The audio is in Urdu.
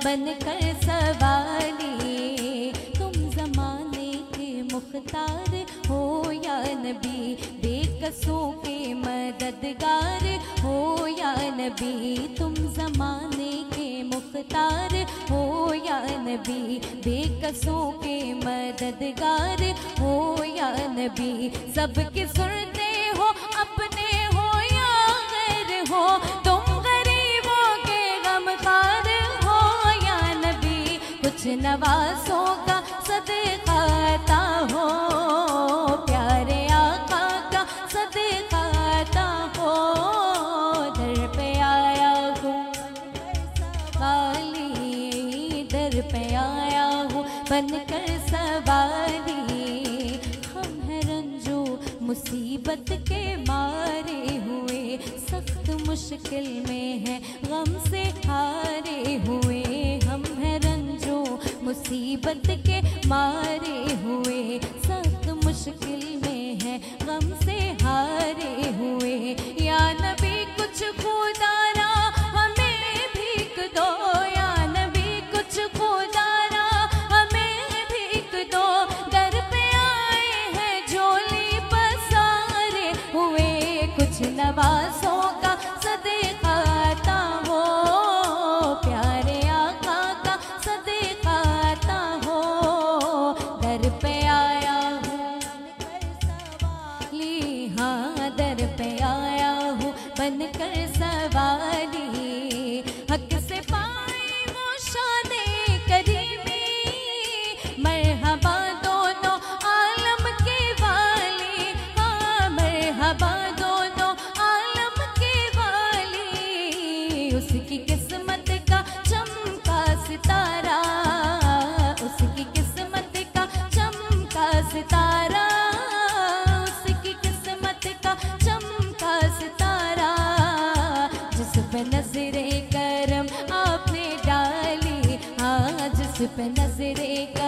بن کر سوالی، تم زمانے کے مختار ہو یا نبی، بے کسوں کے مددگار ہو یا نبی، تم زمانے کے مختار ہو یا نبی، بے کسوں کے مددگار ہو یا نبی، سب کی سنتے ہو اپنے ہو یا غیر ہو، تم غریبوں کے غمخوار ہو یا نبی، کچھ نوازوں کا صدقہ عطا ہو، پیارے آقا کا صدقہ عطا ہو، در پہ آیا ہوں سوالی، در پہ آیا ہوں بن کر سوالی، ہم ہیں رنجو مصیبت کے مارے ہوئے، سخت مشکل میں ہیں غم سے ہارے ہوئے، ہم ہیں رنجو مصیبت کے مارے ہوئے، سخت مشکل میں ہیں غم سے ہارے ہوئے، یا نبی کچھ خودارا ہمیں بھیک دو، یا نبی کچھ خودارا ہمیں بھیک دو، در پہ آئے ہیں جھولی پسارے ہوئے، کچھ نوازوں کا صدقہ عطا ہو، پیارے آقا کا صدقہ عطا ہو، در پہ آیا ہوں سوالی، ہاں در پہ آیا ہوں بن کر سوالی، حق سے پائے وہ شان کریمی، مرحبا دونوں عالم کے والی، ہاں مرحبا دونوں عالم کے والی، اس کی قسمت کا چمکا ستارہ، اس کی قسمت کا چمکا ستارہ، اس کی قسمت کا چمکا ستارہ، جس پہ نظر کرم آپ نے ڈالی، ہاں جس پہ نظر